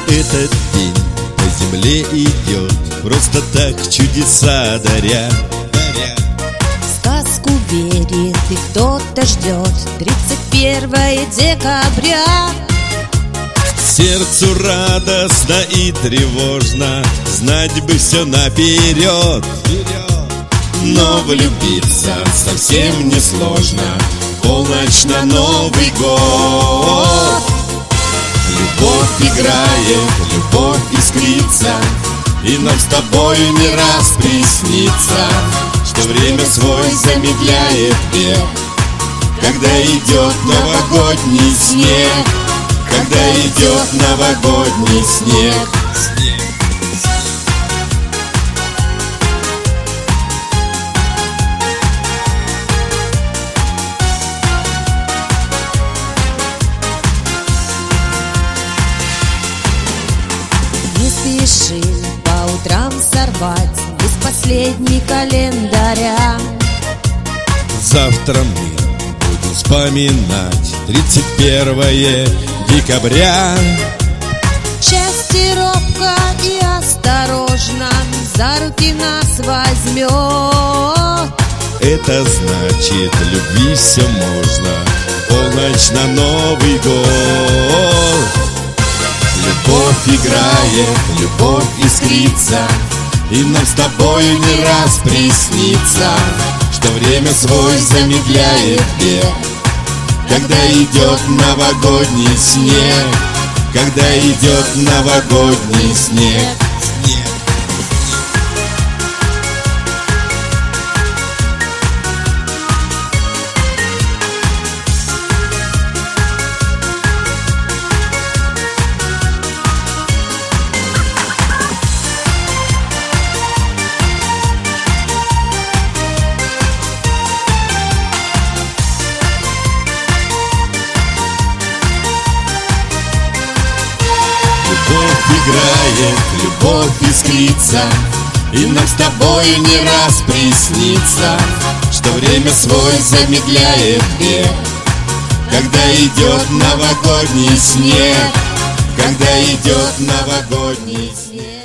Этот день по земле идет, просто так чудеса даря. Сказку верит и кто-то ждет 31 декабря. Сердцу радостно и тревожно, знать бы все наперед. Но влюбиться совсем не сложно, полночь на Новый год. Любовь играет, любовь искрится, и нам с тобой не раз приснится, что время свой замедляет бег, когда идет новогодний снег, когда идет новогодний снег. Не спешим по утрам сорвать из последней календаря. Завтра мы будем вспоминать 31 декабря. Счастье робко и осторожно за руки нас возьмет. Это значит, любви все можно, полночь на Новый год. Любовь играет, любовь искрится, и нам с тобой не раз приснится, что время свой замедляет бег, когда идет новогодний снег, когда идет новогодний снег. Любовь играет, любовь искрится, и нам с тобой не раз приснится, что время свой замедляет бег, когда идет новогодний снег, когда идет новогодний снег.